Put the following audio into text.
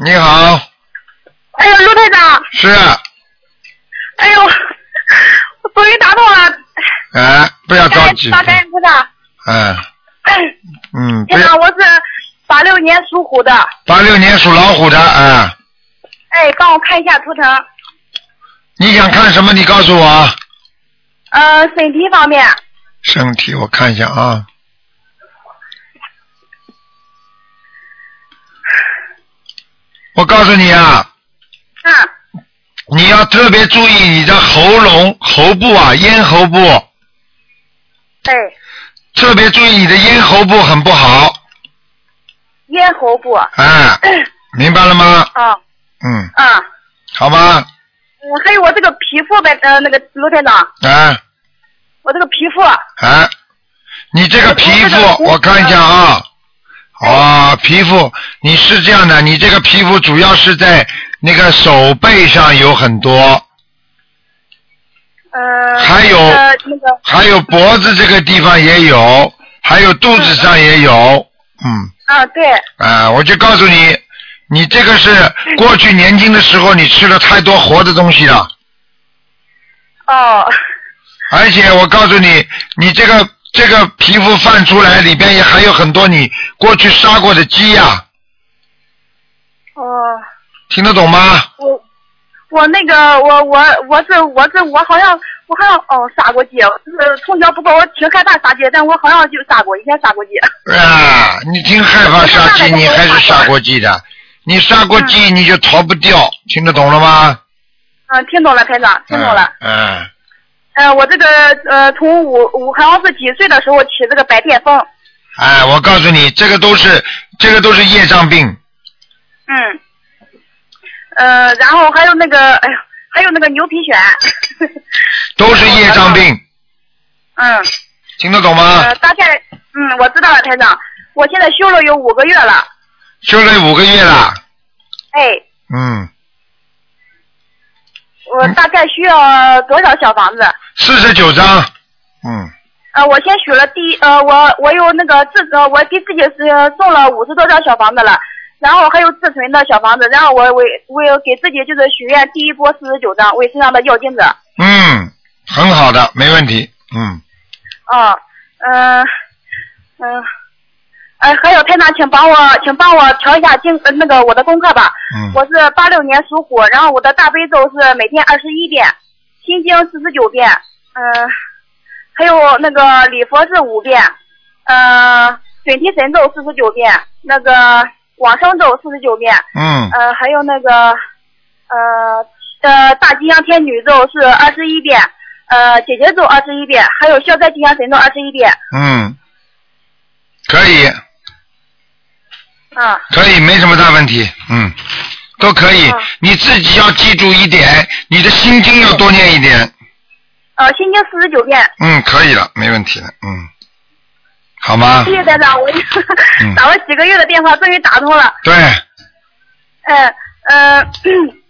你好。 哎呦，卢台长。 是。 哎呦，我终于打通了。 哎，不要着急。 感恩菩萨。台长，我是86年属虎的。 86年属老虎的，哎。 哎，帮我看一下图腾。 你想看什么？你告诉我。 身体方面。 身体，我看一下啊。我告诉你啊。你要特别注意你的喉咙、喉部啊，咽喉部。 对。 特别注意你的咽喉部很不好。 咽喉部。 哎，明白了吗？好吗？ 还有我这个皮肤呗，那个卢台长。我这个皮肤。 你这个皮肤，我看一下啊。皮肤，你是这样的，你这个皮肤主要是在那个手背上有很多。还有脖子这个地方也有，还有肚子上也有。对。我就告诉你，你这个是过去年轻的时候你吃了太多活的东西了。而且我告诉你，你这个皮肤泛出来，里边也还有很多你过去杀过的鸡呀。听得懂吗？ 我那个我好像杀过鸡，从小不过我挺害怕杀鸡，但我好像就杀过，以前杀过鸡。 你挺害怕杀鸡，你还是杀过鸡的？你杀过鸡你就逃不掉，听得懂了吗？ 听懂了，台长，听懂了。我这个从好像是几岁的时候起这个白癜风。 我告诉你，这个都是业障病。 然后还有那个，还有那个牛皮癣。 都是业障病。听得懂吗？ 大概我知道了，台长。我现在修了有5个月了。 修了5个月了。 我大概需要多少小房子 ？49张。 我先许了我有那个我给自己是送了50多张小房子了，然后还有自存的小房子，然后我给自己就是许愿第一波49张为身上的药精者。 很好的，没问题。 还有台长，请帮我调一下那个我的功课吧。我是86年属虎，然后我的大悲咒是每天21遍，心经49遍，还有那个礼佛是5遍，准提神咒49遍，那个往生咒49遍，还有那个大吉祥天女咒是21遍，姐姐咒21遍，还有消灾吉祥神咒21遍。 可以。可以，没什么大问题。都可以。你自己要记住一点，你的心经要多念一点。 心经49遍。 可以了，没问题的。好吗？ 谢谢台长，我打了几个月的电话，终于打通了。 对。